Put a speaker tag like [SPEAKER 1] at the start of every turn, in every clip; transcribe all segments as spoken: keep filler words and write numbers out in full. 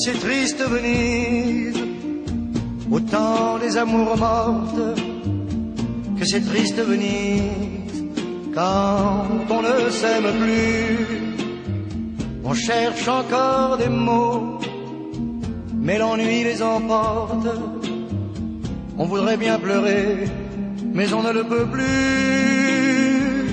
[SPEAKER 1] c'est triste Venise, au temps des amours mortes, que c'est triste Venise, quand on ne s'aime plus. On cherche encore des mots, mais l'ennui les emporte. On voudrait bien pleurer, mais on ne le peut plus.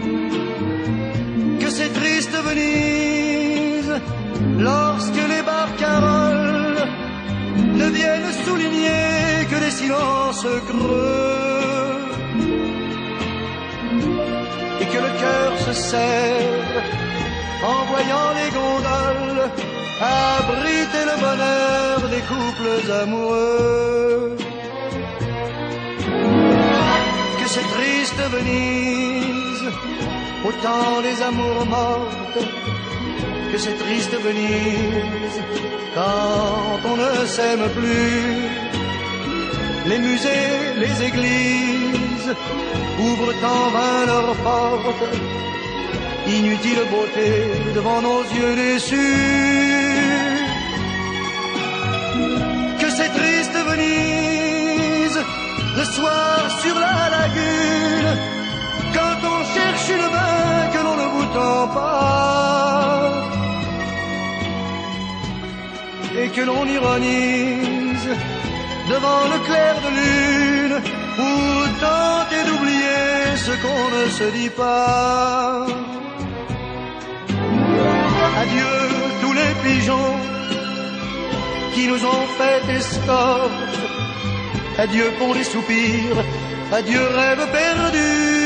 [SPEAKER 1] Que c'est triste Venise, lorsque les barcaroles ne viennent souligner que des silences creux, et que le cœur se serre en voyant les gondoles abriter le bonheur des couples amoureux. Que c'est triste Venise, au temps des amours mortes, que c'est triste Venise, quand on ne s'aime plus. Les musées, les églises ouvrent en vain leurs portes, inutile beauté devant nos yeux déçus. Que c'est triste Venise, le soir sur la lagune, quand on cherche une main que l'on ne vous tend pas, et que l'on ironise devant le clair de lune, pour tenter d'oublier ce qu'on ne se dit pas. Adieu tous les pigeons qui nous ont fait escorte, adieu pour les soupirs, adieu rêve perdu.